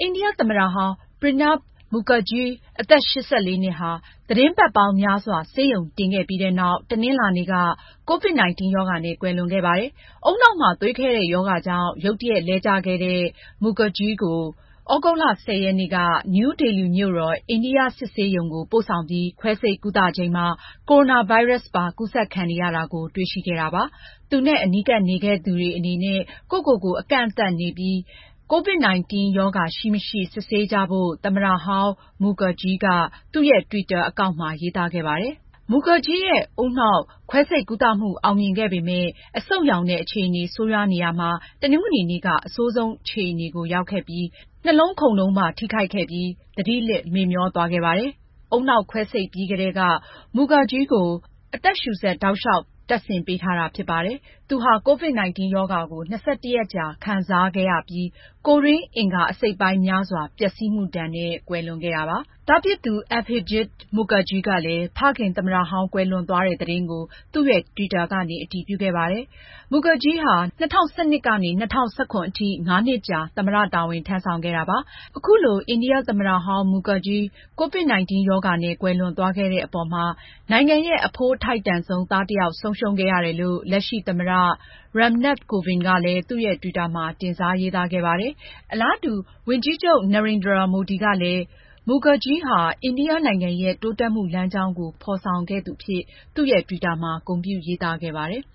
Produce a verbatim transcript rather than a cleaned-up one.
အိန္ဒိယသမ္မတဟောင်း Pranab Mukherjee အသက် ၈၄ နှစ်ဟာ သီတင်းပတ်ပေါင်းများစွာ ဆေးရုံတင်ခဲ့ပြီးနောက် တနင်္လာနေ့က ကိုဗစ်-၁၉ ရောဂါနဲ့ ကွယ်လွန်ခဲ့ပါတယ်။ ဦးနှောက်မှာ သွေးခဲတဲ့ရောဂါကြောင့် ရုတ်တရက် လဲကျခဲ့တဲ့ Mukherjee ကို သြဂုတ်လ ၁၀ ရက်နေ့က နယူးဒေလီမြို့တော် အိန္ဒိယစစ်ဆေးရုံကို ပို့ဆောင်ပြီး ခွဲစိတ်ကုသချိန်မှာ ကိုရိုနာဗိုင်းရပ်စ်ပါ ကူးစက်ခံနေရတာကို တွေ့ရှိခဲ့တာပါ။ သူနဲ့ အနီးကပ်နေခဲ့သူတွေအနေနဲ့ ကိုယ့်ကိုယ်ကို အကန့်အသတ်နေပြီး ကိုဗစ်-၁၉ ရောဂါရှိမရှိ စစ်ဆေးကြဖို့ သမ္မတဟောင်း Mukherjee က သူ့ရဲ့ တွစ်တာအကောင့်မှာ ရေးသားခဲ့ပါတယ်။ Mukherjee ရဲ့ ဦးနှောက် ခွဲစိတ်ကုသမှု အောင်မြင်ခဲ့ပေမယ့် အဆုတ်ရောင်တဲ့ အခြေအနေ ဆိုးရွားနေရာမှာ တနင်္ဂနွေနေ့က အဆိုးဆုံးအခြေအနေကို ရောက်ခဲ့ပြီး နှလုံးခုန်တုန်းပါ ထိခိုက်ခဲ့ပြီး သတိလစ် မေ့မြောသွားခဲ့ပါတယ်။ ဦးနှောက်ခွဲစိတ်ပြီးကတည်းက Mukherjee ကို အသက်ရှူစက် တောက်လျှောက် တပ်ဆင်ပေးထားတာ ဖြစ်ပါတယ်။ သူဟာ ကိုဗစ်-၁၉ ရောဂါကို ၂၁ ရက်ကြာ ခံစားခဲ့ရပြီး ကိုယ်တွင်းအင်္ဂါ အစိတ်အပိုင်းများစွာ ပျက်စီးမှုဒဏ်နဲ့ ကွယ်လွန်ခဲ့တာပါ။ သားဖြစ်သူ Abhijit Mukherjee ကလည်း ဖခင် သမ္မတဟောင်း ကွယ်လွန်သွားတဲ့ သတင်းကို သူ့ရဲ့ တွစ်တာကနေ အတည်ပြုခဲ့ပါတယ်။ Mukherjee ဟာ ၂၀၁၂ ကနေ ၂၀၁၇ အထိ ငါးနှစ်ကြာ သမ္မတ တာဝန်ထမ်းဆောင်ခဲ့တာပါ။ အခုလို အိန္ဒိယသမ္မတဟောင်း Mukherjee ကိုဗစ်-၁၉ ရောဂါနဲ့ ကွယ်လွန်သွားခဲ့တဲ့အပေါ်မှာ နိုင်ငံရဲ့ အဖိုးအထိုက်တန်ဆုံး သားတယောက် ဆုံးရှုံးခဲ့ရတယ်လို့ လက်ရှိသမ္မတ Ram Nath Kovind ကလည်း သူ့ရဲ့ တွစ်တာမှာ တင်စားရေးသားခဲ့ပါတယ်။ အလားတူ ဝန်ကြီးချုပ် Narendra Modi ကလည်း Mukherjee ဟာ အိန္ဒိယနိုင်ငံရဲ့ တိုးတက်မှုလမ်းကြောင်းကို ဖော်ဆောင်ခဲ့သူအဖြစ် သူ့ရဲ့ တွစ်တာမှာ ဂုဏ်ပြုရေးသားခဲ့ပါတယ်